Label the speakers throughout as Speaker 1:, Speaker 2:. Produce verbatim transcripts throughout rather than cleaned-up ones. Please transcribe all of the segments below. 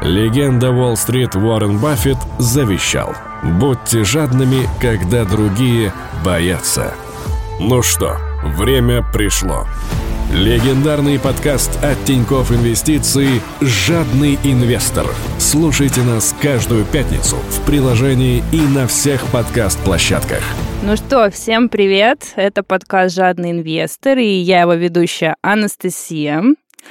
Speaker 1: Легенда Уолл-стрит Уоррен Баффет завещал: будьте жадными, когда другие боятся. Ну что, время пришло. Легендарный подкаст от Тинькофф Инвестиции «Жадный инвестор». Слушайте нас каждую пятницу в приложении и на всех подкаст-площадках.
Speaker 2: Ну что, всем привет! Это подкаст «Жадный инвестор», и я его ведущая Анастасия.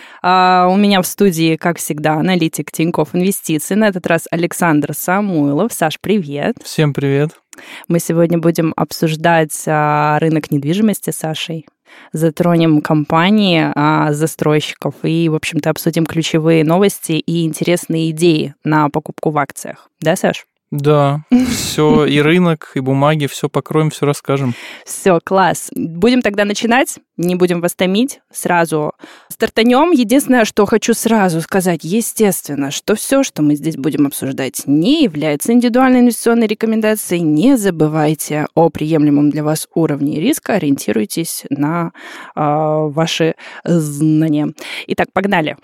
Speaker 2: А у меня в студии, как всегда, аналитик Тинькофф Инвестиции. На этот раз Александр Самойлов. Саш, привет!
Speaker 3: Всем привет!
Speaker 2: Мы сегодня будем обсуждать а, рынок недвижимости с Сашей. Затронем компании, а, застройщиков и, в общем-то, обсудим ключевые новости и интересные идеи на покупку в акциях. Да, Саш?
Speaker 3: Да, все, и рынок, и бумаги, все покроем, все расскажем.
Speaker 2: Все, класс. Будем тогда начинать, не будем вас томить, сразу стартанем. Единственное, что хочу сразу сказать, естественно, что все, что мы здесь будем обсуждать, не является индивидуальной инвестиционной рекомендацией. Не забывайте о приемлемом для вас уровне риска, ориентируйтесь на э, ваши знания. Итак, погнали.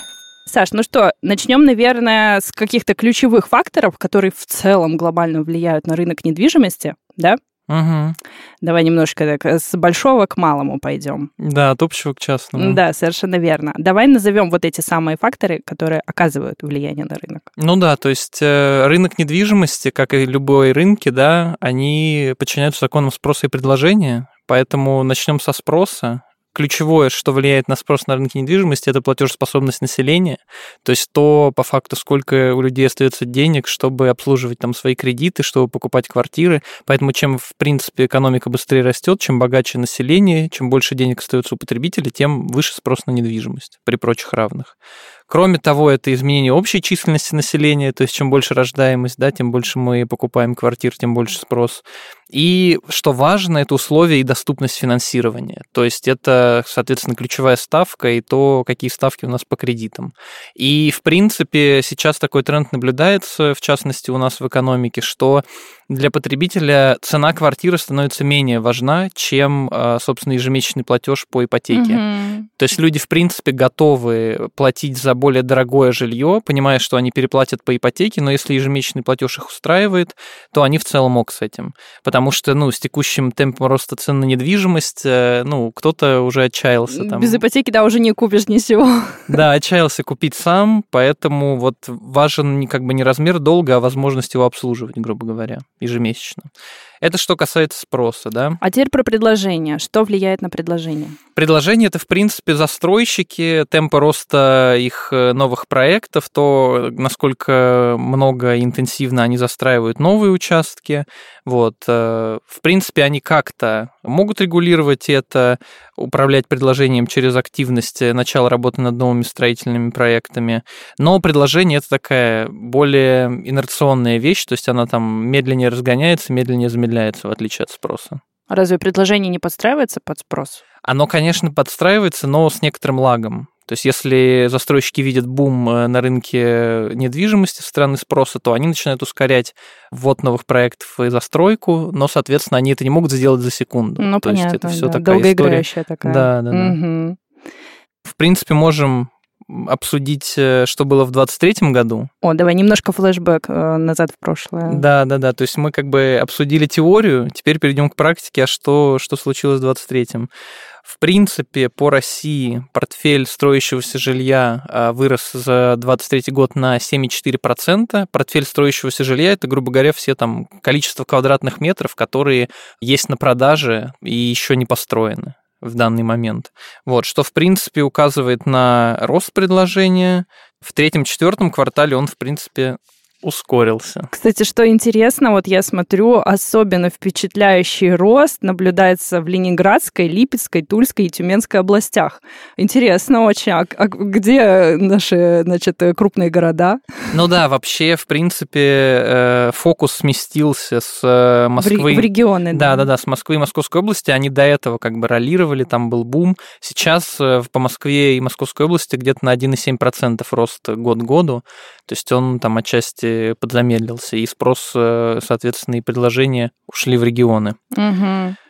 Speaker 2: Саш, ну что, начнем, наверное, с каких-то ключевых факторов, которые в целом глобально влияют на рынок недвижимости, да?
Speaker 3: Угу.
Speaker 2: Давай немножко так с большого к малому пойдем.
Speaker 3: Да, от общего к частному.
Speaker 2: Да, совершенно верно. Давай назовем вот эти самые факторы, которые оказывают влияние на рынок.
Speaker 3: Ну да, то есть э, рынок недвижимости, как и любой рынки, да, они подчиняются законам спроса и предложения, поэтому начнем со спроса. Ключевое, что влияет на спрос на рынке недвижимости, это платежеспособность населения, то есть то, по факту, сколько у людей остается денег, чтобы обслуживать там свои кредиты, чтобы покупать квартиры. Поэтому чем, в принципе, экономика быстрее растет, чем богаче население, чем больше денег остается у потребителя, тем выше спрос на недвижимость при прочих равных. Кроме того, это изменение общей численности населения, то есть чем больше рождаемость, да, тем больше мы покупаем квартир, тем больше спрос. И, что важно, это условия и доступность финансирования. То есть это, соответственно, ключевая ставка и то, какие ставки у нас по кредитам. И, в принципе, сейчас такой тренд наблюдается, в частности, у нас в экономике, что для потребителя цена квартиры становится менее важна, чем, собственно, ежемесячный платеж по ипотеке. Mm-hmm. То есть люди, в принципе, готовы платить за более дорогое жилье, понимая, что они переплатят по ипотеке, но если ежемесячный платеж их устраивает, то они в целом ок с этим. Потому что, ну, с текущим темпом роста цен на недвижимость, ну, кто-то уже отчаялся. Там.
Speaker 2: Без ипотеки, да, уже не купишь ничего.
Speaker 3: Да, отчаялся купить сам, поэтому вот важен как бы не размер долга, а возможность его обслуживать, грубо говоря, ежемесячно. Это что касается спроса, да?
Speaker 2: А теперь про предложение. Что влияет на предложение?
Speaker 3: Предложение – это, в принципе, застройщики, темпы роста их новых проектов, то, насколько много и интенсивно они застраивают новые участки. Вот. В принципе, они как-то могут регулировать это, управлять предложением через активность начала работы над новыми строительными проектами. Но предложение – это такая более инерционная вещь, то есть она там медленнее разгоняется, медленнее замедляется, в отличие от спроса.
Speaker 2: А разве предложение не подстраивается под спрос?
Speaker 3: Оно, конечно, подстраивается, но с некоторым лагом. То есть если застройщики видят бум на рынке недвижимости со стороны спроса, то они начинают ускорять ввод новых проектов и застройку, но, соответственно, они это не могут сделать за секунду.
Speaker 2: Ну,
Speaker 3: то
Speaker 2: понятно,
Speaker 3: есть это все
Speaker 2: да.
Speaker 3: такая
Speaker 2: Долгоиграющая
Speaker 3: история.
Speaker 2: такая.
Speaker 3: Да, да,
Speaker 2: угу.
Speaker 3: да. В принципе, можем обсудить, что было в двадцать третьем году.
Speaker 2: О, давай немножко флешбэк назад в прошлое.
Speaker 3: Да, да, да. То есть мы как бы обсудили теорию, теперь перейдем к практике, а что, что случилось в двадцать третьем. В принципе, по России портфель строящегося жилья вырос за двадцать третий год на семь целых четыре десятых процента. Портфель строящегося жилья – это, грубо говоря, все там количество квадратных метров, которые есть на продаже и еще не построены в данный момент. Вот, что, в принципе, указывает на рост предложения. В третьем-четвертом квартале он, в принципе, ускорился.
Speaker 2: Кстати, что интересно, вот я смотрю, особенно впечатляющий рост наблюдается в Ленинградской, Липецкой, Тульской и Тюменской областях. Интересно очень. А, а где наши, значит, крупные города?
Speaker 3: Ну да, вообще, в принципе, фокус сместился с Москвы.
Speaker 2: В, в регионы.
Speaker 3: Да, да, да, с Москвы и Московской области. Они до этого как бы ролировали, там был бум. Сейчас по Москве и Московской области где-то на один целых семь десятых процента рост год к году. То есть он там отчасти подзамедлился, и спрос, соответственно, и предложения ушли в регионы.
Speaker 2: Угу.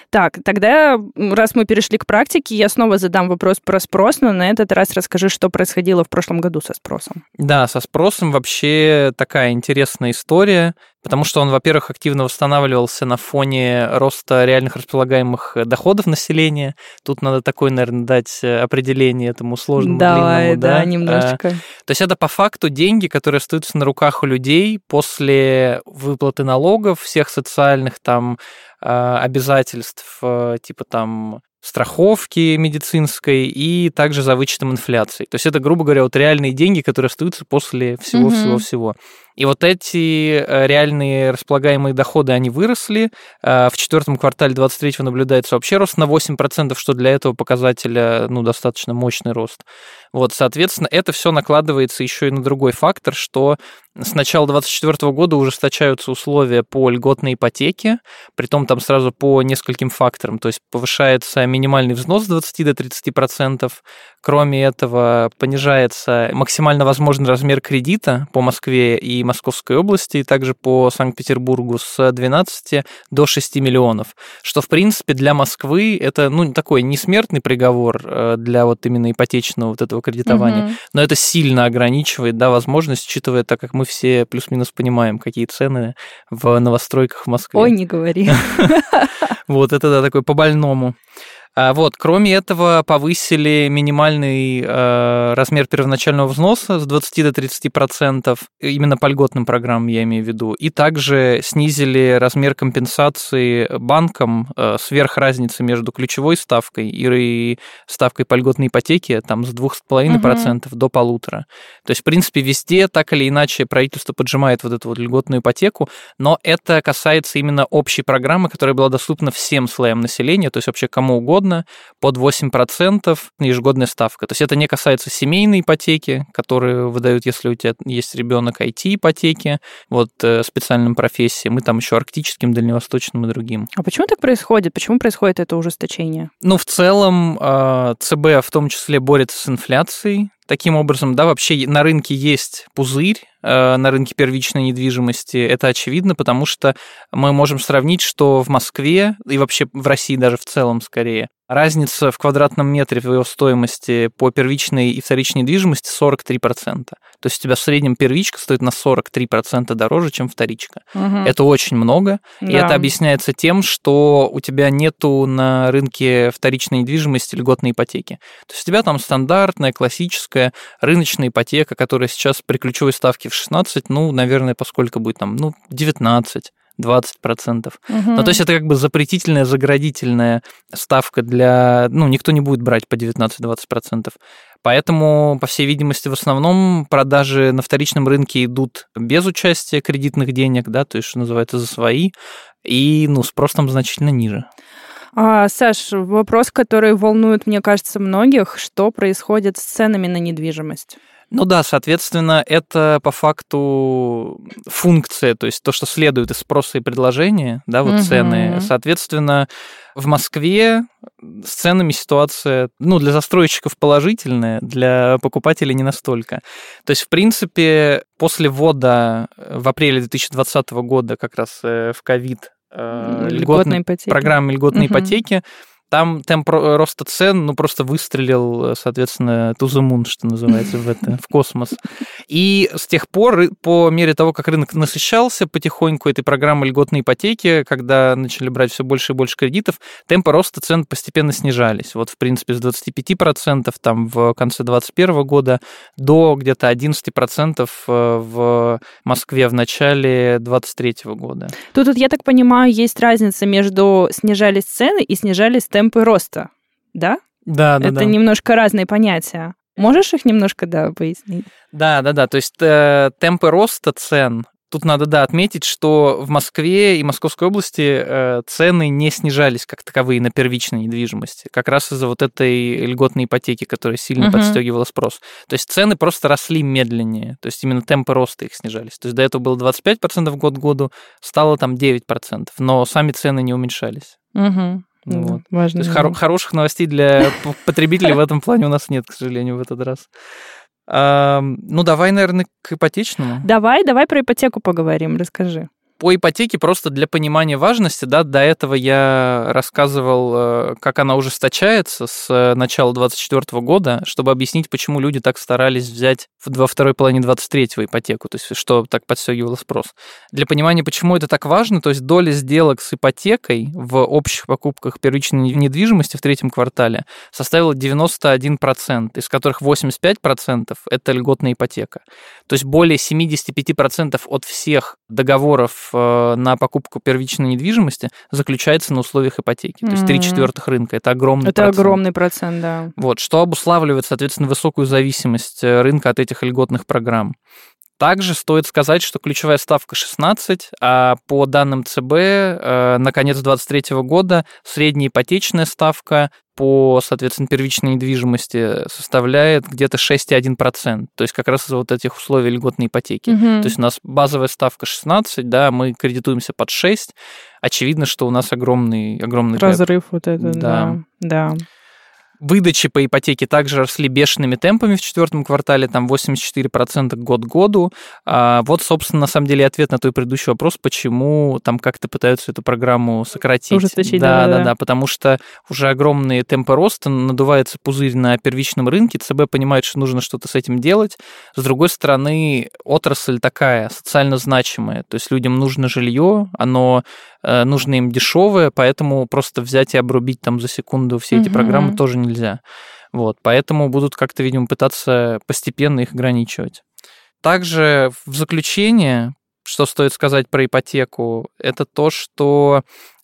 Speaker 2: Так, тогда, раз мы перешли к практике, я снова задам вопрос про спрос, но на этот раз расскажи, что происходило в прошлом году со спросом.
Speaker 3: Да, со спросом вообще такая интересная история, потому что он, во-первых, активно восстанавливался на фоне роста реальных располагаемых доходов населения. Тут надо такое, наверное, дать определение этому сложному,
Speaker 2: Давай,
Speaker 3: длинному.
Speaker 2: Да,
Speaker 3: да,
Speaker 2: немножечко.
Speaker 3: То есть это по факту деньги, которые остаются на руках у людей после выплаты налогов, всех социальных там обязательств, типа там страховки медицинской и также за вычетом инфляции. То есть это, грубо говоря, вот реальные деньги, которые остаются после всего-всего-всего. И вот эти реальные располагаемые доходы, они выросли. В четвертом квартале двадцать третьего наблюдается вообще рост на восемь процентов, что для этого показателя, ну, достаточно мощный рост. Вот, соответственно, это все накладывается еще и на другой фактор, что с начала двадцать четвёртого года ужесточаются условия по льготной ипотеке, притом там сразу по нескольким факторам. То есть повышается минимальный взнос с двадцати до тридцати процентов. Кроме этого, понижается максимально возможный размер кредита по Москве и Московской области, и также по Санкт-Петербургу с двенадцати до шести миллионов, что, в принципе, для Москвы это, ну, такой несмертный приговор для вот именно ипотечного вот этого кредитования, угу. но это сильно ограничивает, да, возможность, учитывая, так как мы все плюс-минус понимаем, какие цены в новостройках в Москве.
Speaker 2: Ой, не говори.
Speaker 3: Вот это, да, такой по-больному. Вот, кроме этого, повысили минимальный э, размер первоначального взноса с двадцати до тридцати процентов, именно по льготным программам я имею в виду, и также снизили размер компенсации банкам э, сверх разницы между ключевой ставкой и, и ставкой по льготной ипотеке там, с двух с половиной процентов до полутора. То есть, в принципе, везде так или иначе правительство поджимает вот эту вот льготную ипотеку, но это касается именно общей программы, которая была доступна всем слоям населения, то есть вообще кому угодно, под восемь процентов ежегодная ставка. То есть это не касается семейной ипотеки, которую выдают, если у тебя есть ребенок, ай ти-ипотеки, вот специальным профессиям, и там еще арктическим, дальневосточным и другим.
Speaker 2: А почему так происходит? Почему происходит это ужесточение?
Speaker 3: Ну, в целом, ЦБ в том числе борется с инфляцией. Таким образом, да, вообще на рынке есть пузырь, на рынке первичной недвижимости. Это очевидно, потому что мы можем сравнить, что в Москве и вообще в России даже в целом скорее разница в квадратном метре в его стоимости по первичной и вторичной недвижимости сорок три процента. То есть у тебя в среднем первичка стоит на сорок три процента дороже, чем вторичка. Угу. Это очень много, да. И это объясняется тем, что у тебя нету на рынке вторичной недвижимости льготной ипотеки. То есть у тебя там стандартная, классическая рыночная ипотека, которая сейчас при ключевой ставке в шестнадцать, ну, наверное, поскольку будет там, ну, девятнадцать. двадцать процентов. Угу. Ну, то есть это как бы запретительная, заградительная ставка для... Ну, никто не будет брать по девятнадцать-двадцать процентов. Поэтому, по всей видимости, в основном продажи на вторичном рынке идут без участия кредитных денег, да, то есть, что называется, за свои, и, ну, спрос там значительно ниже.
Speaker 2: А, Саш, вопрос, который волнует, мне кажется, многих, что происходит с ценами на недвижимость?
Speaker 3: Ну да, соответственно, это по факту функция, то есть то, что следует из спроса и предложения, да, вот угу. цены. Соответственно, в Москве с ценами ситуация, ну, для застройщиков положительная, для покупателей не настолько. То есть, в принципе, после ввода в апреле две тысячи двадцатого года как раз в ковид льготной программы льготной угу. ипотеки, там темп роста цен, ну, просто выстрелил, соответственно, to the moon, что называется, в это, в космос. И с тех пор, по мере того, как рынок насыщался потихоньку этой программой льготной ипотеки, когда начали брать все больше и больше кредитов, темпы роста цен постепенно снижались. Вот, в принципе, с двадцати пяти процентов там в конце двадцать первого года до где-то одиннадцати процентов в Москве в начале двадцать третьего года.
Speaker 2: Тут, вот, я так понимаю, есть разница между снижались цены и снижались темпы роста, да?
Speaker 3: Да, да,
Speaker 2: Это
Speaker 3: да.
Speaker 2: немножко разные понятия. Можешь их немножко, да, пояснить?
Speaker 3: Да, да, да. То есть э, темпы роста цен. Тут надо, да, отметить, что в Москве и Московской области э, цены не снижались как таковые на первичной недвижимости, как раз из-за вот этой льготной ипотеки, которая сильно uh-huh. подстегивала спрос. То есть цены просто росли медленнее, то есть именно темпы роста их снижались. То есть до этого было двадцать пять процентов год к году, стало там девять процентов, но сами цены не уменьшались.
Speaker 2: Uh-huh.
Speaker 3: Вот.
Speaker 2: Важно.
Speaker 3: То есть хоро- хороших новостей для потребителей в этом плане у нас нет, к сожалению, в этот раз. А, ну, давай, наверное, к ипотечному.
Speaker 2: Давай, давай про ипотеку поговорим, расскажи.
Speaker 3: По ипотеке просто для понимания важности, да, до этого я рассказывал, как она ужесточается с начала двадцать четвёртого года, чтобы объяснить, почему люди так старались взять во второй половине двадцать третьего ипотеку, то есть что так подстегивало спрос. Для понимания, почему это так важно, то есть доля сделок с ипотекой в общих покупках первичной недвижимости в третьем квартале составила девяносто один процент, из которых восемьдесят пять процентов это льготная ипотека. То есть более семьдесят пять процентов от всех договоров на покупку первичной недвижимости заключается на условиях ипотеки. Mm-hmm. То есть три четвертых рынка. Это огромный
Speaker 2: это
Speaker 3: процент. Это
Speaker 2: огромный процент, да.
Speaker 3: Вот, что обуславливает, соответственно, высокую зависимость рынка от этих льготных программ. Также стоит сказать, что ключевая ставка шестнадцать, а по данным ЦБ на конец двадцать третьего года средняя ипотечная ставка по, соответственно, первичной недвижимости составляет где-то шесть целых одна десятая процента. То есть как раз из-за вот этих условий льготной ипотеки. Угу. То есть у нас базовая ставка шестнадцать, да, мы кредитуемся под шесть. Очевидно, что у нас огромный, огромный
Speaker 2: разрыв гэп. Вот это,
Speaker 3: да.
Speaker 2: да. да.
Speaker 3: Выдачи по ипотеке также росли бешеными темпами в четвертом квартале, там восемьдесят четыре процента год к году. А вот, собственно, на самом деле ответ на твой предыдущий вопрос, почему там как-то пытаются эту программу сократить.
Speaker 2: Ужесточить,
Speaker 3: да,
Speaker 2: да,
Speaker 3: да,
Speaker 2: да,
Speaker 3: да, потому что уже огромные темпы роста, надувается пузырь на первичном рынке, ЦБ понимает, что нужно что-то с этим делать. С другой стороны, отрасль такая, социально значимая, то есть людям нужно жилье, оно э, нужно им дешевое, поэтому просто взять и обрубить там за секунду все эти угу. программы тоже не нельзя. Вот, поэтому будут как-то, видимо, пытаться постепенно их ограничивать. Также в заключение, что стоит сказать про ипотеку, это то, что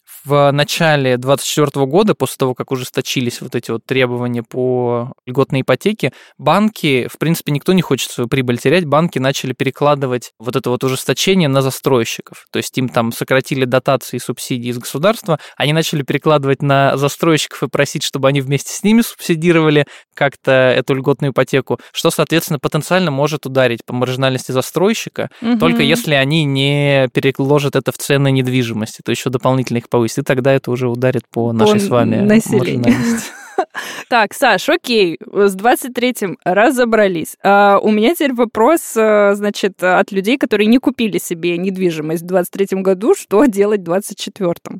Speaker 3: в начале двадцать четвёртого года, после того, как ужесточились вот эти вот требования по льготной ипотеке, банки, в принципе, никто не хочет свою прибыль терять, банки начали перекладывать вот это вот ужесточение на застройщиков. То есть им там сократили дотации и субсидии из государства, они начали перекладывать на застройщиков и просить, чтобы они вместе с ними субсидировали как-то эту льготную ипотеку, что, соответственно, потенциально может ударить по маржинальности застройщика, угу. только если они не переложат это в цены недвижимости, то еще дополнительно их повысить. И тогда это уже ударит по, по нашей с вами маржинальности.
Speaker 2: Так, Саш, окей, с двадцать третьим разобрались. А у меня теперь вопрос, значит, от людей, которые не купили себе недвижимость в двадцать третьем году, что делать в двадцать четвёртом?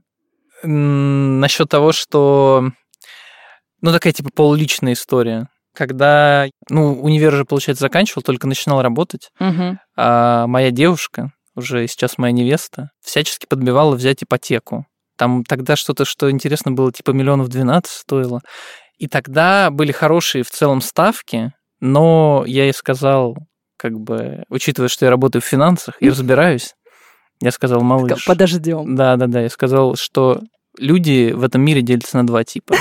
Speaker 3: Насчет того, что... Ну, такая типа полуличная история. Когда, ну, универ уже, получается, заканчивал, только начинал работать, угу. а моя девушка, уже сейчас моя невеста, всячески подбивала взять ипотеку. Там тогда что-то, что интересно было, типа миллионов двенадцать стоило. И тогда были хорошие в целом ставки, но я ей сказал, как бы, учитывая, что я работаю в финансах и разбираюсь, я сказал, малыш...
Speaker 2: Подождем.
Speaker 3: Да-да-да, я сказал, что люди в этом мире делятся на два типа,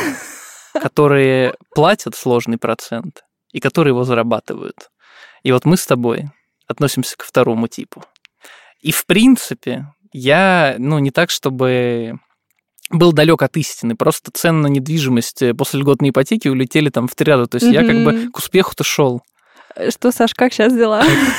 Speaker 3: которые платят сложный процент и которые его зарабатывают. И вот мы с тобой относимся ко второму типу. И, в принципе, я, ну, не так, чтобы был далек от истины, просто цены на недвижимость после льготной ипотеки улетели там в три раза. То есть mm-hmm. я как бы к успеху-то шел.
Speaker 2: Что, Саш, как сейчас дела?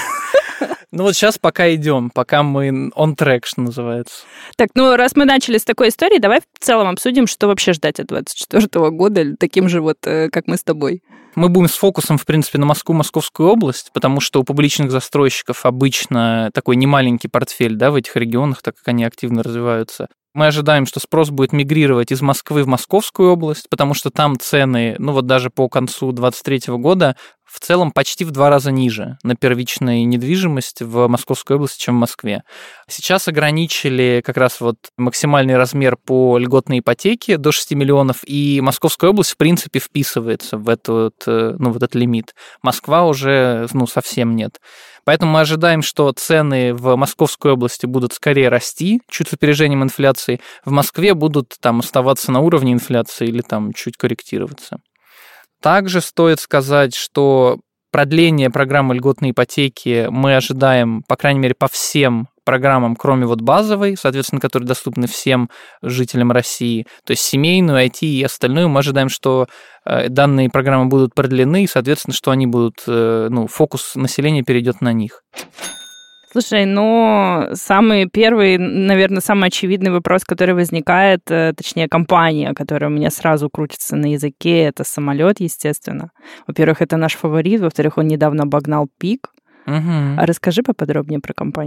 Speaker 3: Ну вот сейчас пока идем, пока мы on track, что называется.
Speaker 2: Так, ну раз мы начали с такой истории, давай в целом обсудим, что вообще ждать от двадцать четвёртого года, таким же вот, как мы с тобой.
Speaker 3: Мы будем с фокусом, в принципе, на Москву, Московскую область, потому что у публичных застройщиков обычно такой немаленький портфель, да, в этих регионах, так как они активно развиваются. Мы ожидаем, что спрос будет мигрировать из Москвы в Московскую область, потому что там цены, ну вот даже по концу двадцать третьего года, в целом почти в два раза ниже на первичную недвижимость в Московской области, чем в Москве. Сейчас ограничили как раз вот максимальный размер по льготной ипотеке до шести миллионов, и Московская область, в принципе, вписывается в этот, ну, вот этот лимит. Москва уже, ну, совсем нет. Поэтому мы ожидаем, что цены в Московской области будут скорее расти, чуть с опережением инфляции. В Москве будут там оставаться на уровне инфляции или там чуть корректироваться. Также стоит сказать, что продление программы льготной ипотеки мы ожидаем, по крайней мере, по всем программам, кроме вот базовой, соответственно, которые доступны всем жителям России, то есть семейную, ай ти и остальную. Мы ожидаем, что данные программы будут продлены, и, соответственно, что они будут, ну, фокус населения перейдет на них.
Speaker 2: Слушай, ну, самый первый, наверное, самый очевидный вопрос, который возникает, точнее, компания, которая у меня сразу крутится на языке, это самолет, естественно. Во-первых, это наш фаворит, во-вторых, он недавно обогнал Пик. Угу. А расскажи поподробнее про компанию.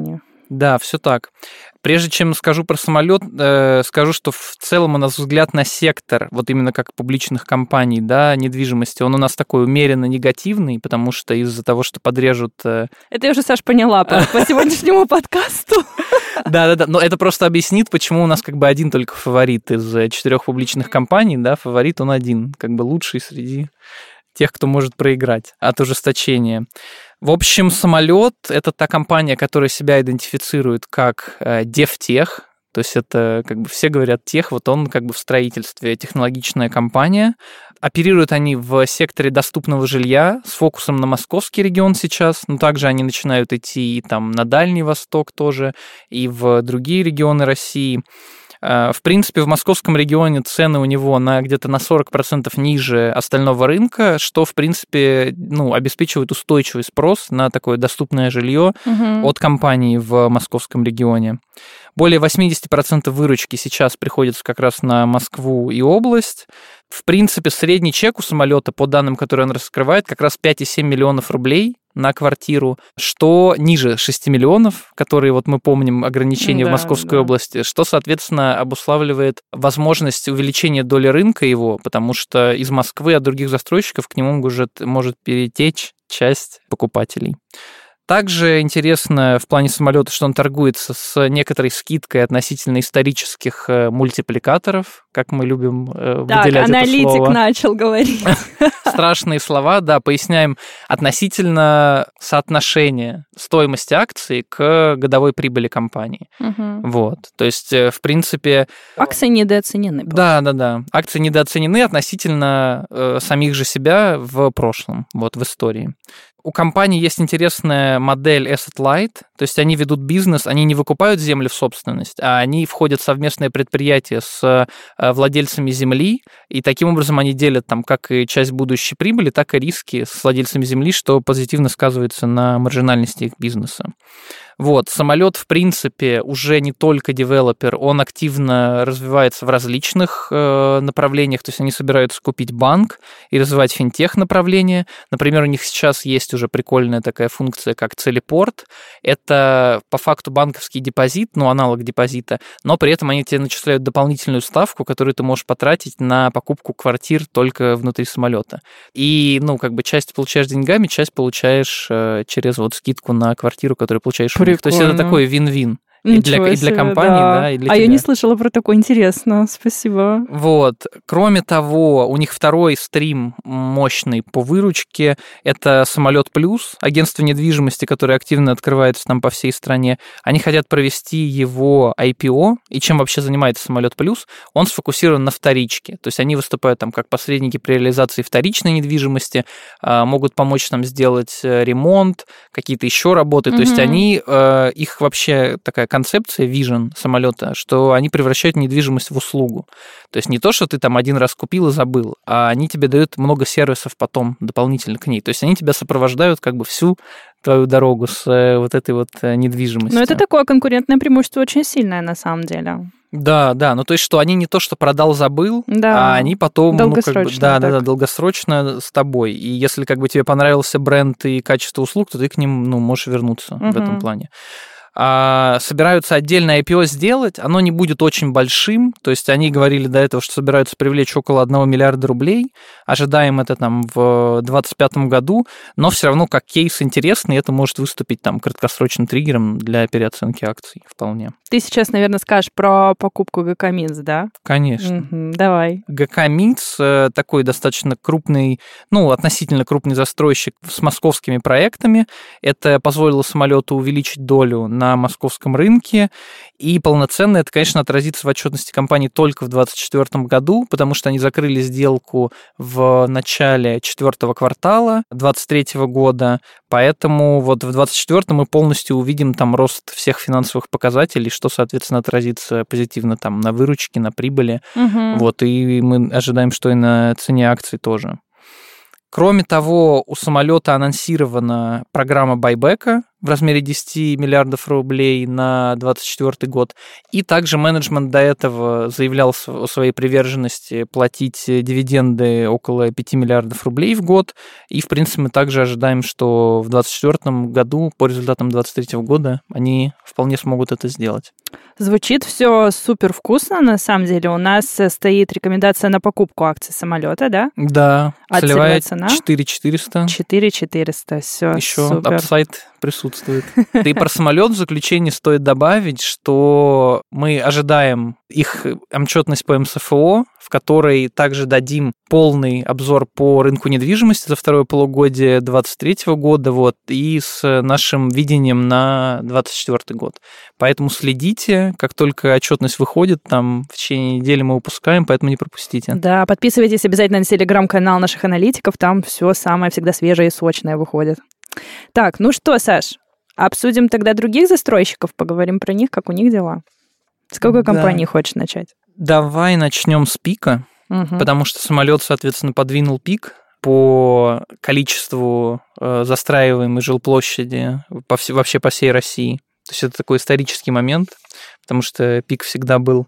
Speaker 3: Да, все так. Прежде чем скажу про самолет, э, скажу, что в целом у нас взгляд на сектор, вот именно как публичных компаний, да, недвижимости, он у нас такой умеренно негативный, потому что из-за того, что подрежут... Э...
Speaker 2: Это я уже, Саш, поняла по, по сегодняшнему подкасту.
Speaker 3: Да-да-да, но это просто объяснит, почему у нас как бы один только фаворит из четырех публичных компаний, да, фаворит он один, как бы лучший среди тех, кто может проиграть от ужесточения. В общем, самолет — это та компания, которая себя идентифицирует как э, девтех, то есть это как бы все говорят тех, вот он как бы в строительстве, технологичная компания. Оперируют они в секторе доступного жилья с фокусом на московский регион сейчас, но также они начинают идти и там на Дальний Восток тоже, и в другие регионы России. В принципе, в московском регионе цены у него на где-то на сорок процентов ниже остального рынка, что, в принципе, ну, обеспечивает устойчивый спрос на такое доступное жилье угу. от компаний в московском регионе. Более восемьдесят процентов выручки сейчас приходится как раз на Москву и область. В принципе, средний чек у самолета, по данным, которые он раскрывает, как раз пять и семь миллионов рублей на квартиру, что ниже шести миллионов, которые, вот мы помним, ограничения да, в Московской да. области, что, соответственно, обуславливает возможность увеличения доли рынка его, потому что из Москвы от других застройщиков к нему может, может перетечь часть покупателей. Также интересно в плане самолета, что он торгуется с некоторой скидкой относительно исторических мультипликаторов, как мы любим выделять
Speaker 2: так,
Speaker 3: это слово. Так,
Speaker 2: аналитик начал говорить.
Speaker 3: Страшные слова, да, поясняем относительно соотношения стоимости акций к годовой прибыли компании. Угу. Вот, то есть, в принципе...
Speaker 2: Акции недооценены.
Speaker 3: Да, да, да. Акции недооценены относительно э, самих же себя в прошлом, вот, в истории. У компании есть интересная модель Asset Light, то есть они ведут бизнес, они не выкупают землю в собственность, а они входят в совместное предприятие с владельцами земли, и таким образом они делят там как и часть будущей прибыли, так и риски с владельцами земли, что позитивно сказывается на маржинальности их бизнеса. Вот, самолет, в принципе, уже не только девелопер, он активно развивается в различных э, направлениях, то есть они собираются купить банк и развивать финтех направление. Например, у них сейчас есть уже прикольная такая функция, как целепорт. Это по факту банковский депозит, ну, аналог депозита, но при этом они тебе начисляют дополнительную ставку, которую ты можешь потратить на покупку квартир только внутри самолета. И, ну, как бы часть получаешь деньгами, часть получаешь э, через вот скидку на квартиру, которую получаешь. Прикольно. То есть это такой вин-вин. И для, и для компании, да. да, и для
Speaker 2: а
Speaker 3: тебя.
Speaker 2: Я не слышала про такое, интересно, спасибо.
Speaker 3: Вот. Кроме того, у них второй стрим мощный по выручке, это Самолет Плюс, агентство недвижимости, которое активно открывается там по всей стране. Они хотят провести его ай пи о, и чем вообще занимается Самолет Плюс? Он сфокусирован на вторичке, то есть они выступают там как посредники при реализации вторичной недвижимости, могут помочь нам сделать ремонт, какие-то еще работы, mm-hmm. то есть они, их вообще такая концепция, вижен самолета, что они превращают недвижимость в услугу. То есть не то, что ты там один раз купил и забыл, а они тебе дают много сервисов потом дополнительно к ней. То есть они тебя сопровождают как бы всю твою дорогу с вот этой вот недвижимостью.
Speaker 2: Но это такое конкурентное преимущество очень сильное на самом деле.
Speaker 3: Да, да, ну то есть, что они не то, что продал, забыл,
Speaker 2: да,
Speaker 3: а они потом,
Speaker 2: долгосрочно,
Speaker 3: ну, как бы, да, да, да, долгосрочно с тобой. И если как бы тебе понравился бренд и качество услуг, то ты к ним, ну, можешь вернуться угу. в этом плане. А, собираются отдельное ай пи о сделать, оно не будет очень большим, то есть они говорили до этого, что собираются привлечь около одного миллиарда рублей, ожидаем это там в двадцать пятом году, но все равно как кейс интересный, это может выступить там краткосрочным триггером для переоценки акций вполне.
Speaker 2: Ты сейчас, наверное, скажешь про покупку ГК Минц, да?
Speaker 3: Конечно.
Speaker 2: Угу, давай.
Speaker 3: ГК Минц такой достаточно крупный, ну, относительно крупный застройщик с московскими проектами. Это позволило самолету увеличить долю на московском рынке, и полноценно это, конечно, отразится в отчетности компании только в двадцать четвёртом году, потому что они закрыли сделку в начале четвертого квартала двадцать третьего года, поэтому вот в двадцать четвёртом мы полностью увидим там рост всех финансовых показателей, что, соответственно, отразится позитивно там на выручке, на прибыли, угу. вот, и мы ожидаем, что и на цене акций тоже. Кроме того, у самолета анонсирована программа байбека, в размере десять миллиардов рублей на двадцать четвёртый год. И также менеджмент до этого заявлял о своей приверженности платить дивиденды около пять миллиардов рублей в год. И, в принципе, мы также ожидаем, что в двадцать четвёртом году, по результатам двадцать третьего года, они вполне смогут это сделать.
Speaker 2: Звучит все супер вкусно, на самом деле. У нас стоит рекомендация на покупку акций самолета, да?
Speaker 3: Да,
Speaker 2: а
Speaker 3: целевая
Speaker 2: цена?
Speaker 3: четыре четыреста.
Speaker 2: четыре четыреста, все,
Speaker 3: Еще
Speaker 2: супер.
Speaker 3: апсайд присутствует. Да и про самолет в заключение стоит добавить, что мы ожидаем их отчетность по эм эс эф о, в которой также дадим полный обзор по рынку недвижимости за второе полугодие двадцать третьего года, вот, и с нашим видением на двадцать четвёртый год. Поэтому следите, как только отчетность выходит, там в течение недели мы выпускаем, поэтому не пропустите.
Speaker 2: Да, подписывайтесь обязательно на телеграм-канал наших аналитиков, там все самое всегда свежее и сочное выходит. Так, ну что, Саш, обсудим тогда других застройщиков, поговорим про них, как у них дела. С какой
Speaker 3: Да.
Speaker 2: компании хочешь начать?
Speaker 3: Давай начнем с пика,
Speaker 2: Угу.
Speaker 3: потому что самолет, соответственно, подвинул пик по количеству э, застраиваемой жилплощади по вс- вообще по всей России. То есть это такой исторический момент, потому что пик всегда был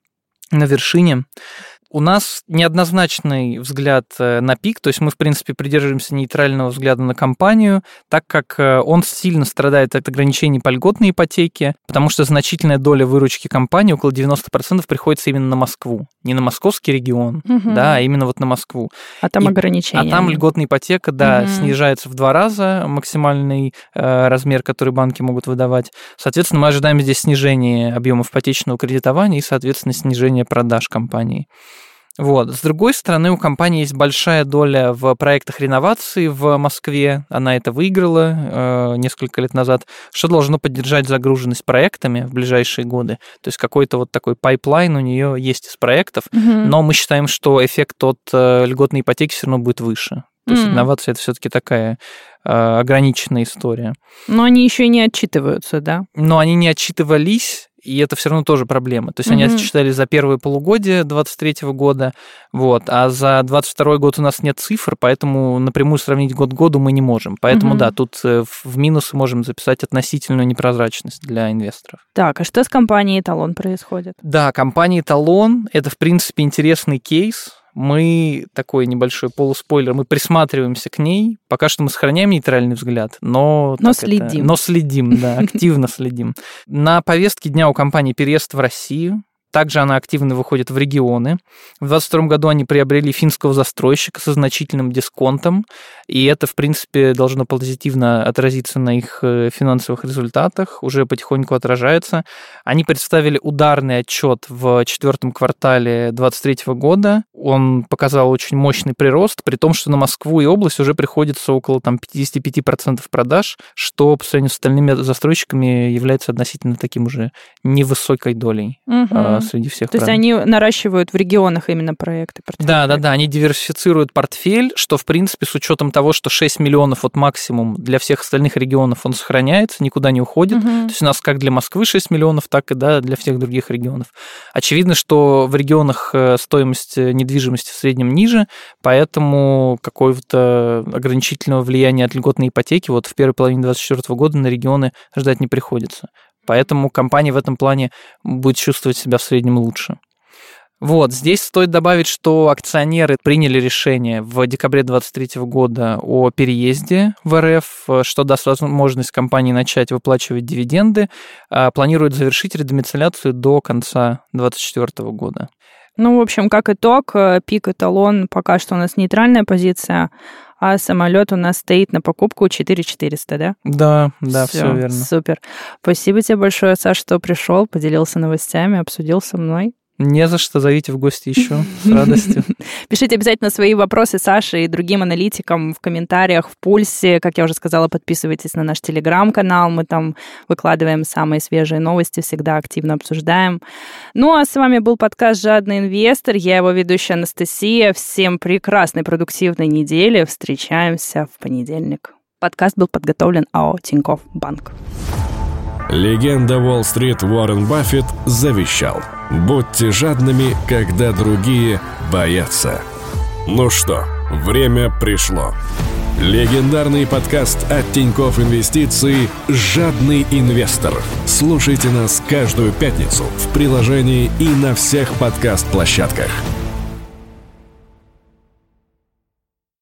Speaker 3: на вершине. У нас неоднозначный взгляд на пик, то есть мы, в принципе, придерживаемся нейтрального взгляда на компанию, так как он сильно страдает от ограничений по льготной ипотеке, потому что значительная доля выручки компании, около девяносто процентов, приходится именно на Москву. Не на московский регион,
Speaker 2: Угу.
Speaker 3: да, а именно вот на Москву.
Speaker 2: А там
Speaker 3: И-
Speaker 2: ограничения.
Speaker 3: А там льготная ипотека, да,
Speaker 2: Мгм.
Speaker 3: снижается в два раза, максимальный э, размер, который банки могут выдавать. Соответственно, мы ожидаем здесь снижения объемов ипотечного кредитования и, соответственно, снижения продаж компании. Вот. С другой стороны, у компании есть большая доля в проектах реновации в Москве. Она это выиграла э, несколько лет назад, что должно поддержать загруженность проектами в ближайшие годы. То есть какой-то вот такой пайплайн у нее есть из проектов,
Speaker 2: Мгм.
Speaker 3: но мы считаем, что эффект от э, льготной ипотеки все равно будет выше. То есть
Speaker 2: М.
Speaker 3: инновация – это все-таки такая э, ограниченная история.
Speaker 2: Но они еще и не отчитываются, да?
Speaker 3: Но они не отчитывались, и это все равно тоже проблема. То есть они
Speaker 2: Мгм.
Speaker 3: отчитали за первое полугодие двадцать третьего года, вот, а за двадцать второй год у нас нет цифр, поэтому напрямую сравнить год к году мы не можем. Поэтому,
Speaker 2: Мгм.
Speaker 3: да, тут э, в минусы можем записать относительную непрозрачность для инвесторов.
Speaker 2: Так, а что с компанией «Эталон» происходит?
Speaker 3: Да, компания «Эталон» — это, в принципе, интересный кейс. Мы, такой небольшой полуспойлер, мы присматриваемся к ней. Пока что мы сохраняем нейтральный взгляд, но...
Speaker 2: Но
Speaker 3: так это-
Speaker 2: следим.
Speaker 3: но следим, да, активно следим. На повестке дня у компании переезд в Россию. Также она активно выходит в регионы. В двадцать втором году они приобрели финского застройщика со значительным дисконтом, и это, в принципе, должно позитивно отразиться на их э, финансовых результатах, уже потихоньку отражается. Они представили ударный отчет в четвертом квартале двадцать третьего года. Он показал очень мощный прирост, при том, что на Москву и область уже приходится около там, пятьдесят пять процентов продаж, что по сравнению с остальными застройщиками является относительно таким уже невысокой долей
Speaker 2: Мгм.
Speaker 3: э, среди всех.
Speaker 2: То есть
Speaker 3: продаж.
Speaker 2: они наращивают в регионах именно проекты. портфель
Speaker 3: Да, да,
Speaker 2: проектов.
Speaker 3: да, они диверсифицируют портфель, что, в принципе, с учетом того, что шесть миллионов от максимум для всех остальных регионов он сохраняется, никуда не уходит.
Speaker 2: Мгм.
Speaker 3: То есть у нас как для Москвы шесть миллионов, так и да, для всех других регионов. Очевидно, что в регионах э, стоимость недвижимости в среднем ниже, поэтому какого-то ограничительного влияния от льготной ипотеки вот в первой половине двадцать четвёртого года на регионы ждать не приходится. Поэтому компания в этом плане будет чувствовать себя в среднем лучше. Вот, здесь стоит добавить, что акционеры приняли решение в декабре двадцать третьего года о переезде в эр эф, что даст возможность компании начать выплачивать дивиденды, а планируют завершить редомицеляцию до конца двадцать четвёртого года.
Speaker 2: Ну, в общем, как итог, э, пик «Эталон» пока что у нас нейтральная позиция, а самолет у нас стоит на покупку четыре четыреста, да?
Speaker 3: Да, да, все
Speaker 2: Всё,
Speaker 3: верно.
Speaker 2: Супер. Спасибо тебе большое, Саш, что пришел, поделился новостями, обсудил со мной.
Speaker 3: Не за что, зовите в гости еще, с радостью.
Speaker 2: Пишите обязательно свои вопросы Саше и другим аналитикам в комментариях, в пульсе. Как я уже сказала, подписывайтесь на наш телеграм-канал. Мы там выкладываем самые свежие новости, всегда активно обсуждаем. Ну, а с вами был подкаст «Жадный инвестор». Я его ведущая Анастасия. Всем прекрасной, продуктивной недели. Встречаемся в понедельник. Подкаст был подготовлен АО «Тинькофф Банк».
Speaker 1: Легенда Уолл-стрит Уоррен Баффет завещал: будьте жадными, когда другие боятся. Ну что, время пришло. Легендарный подкаст от Тинькофф Инвестиции «Жадный инвестор». Слушайте нас каждую пятницу в приложении и на всех подкаст-площадках.